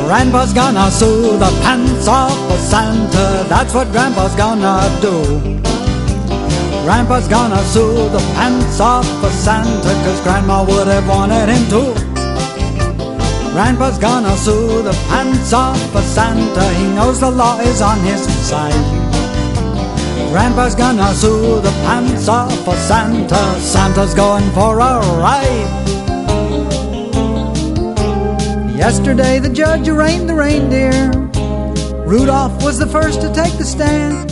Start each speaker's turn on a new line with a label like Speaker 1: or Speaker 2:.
Speaker 1: Grandpa's gonna sew the pants off of Santa. That's what Grandpa's gonna do. Grandpa's gonna sew the pants off of Santa, 'cause Grandma would have wanted him to. Grandpa's gonna sew the pants off of Santa. He knows the law is on his side. Grandpa's gonna sew the pants off of Santa. Santa's going for a ride. Yesterday the judge arraigned the reindeer. Rudolph was the first to take the stand.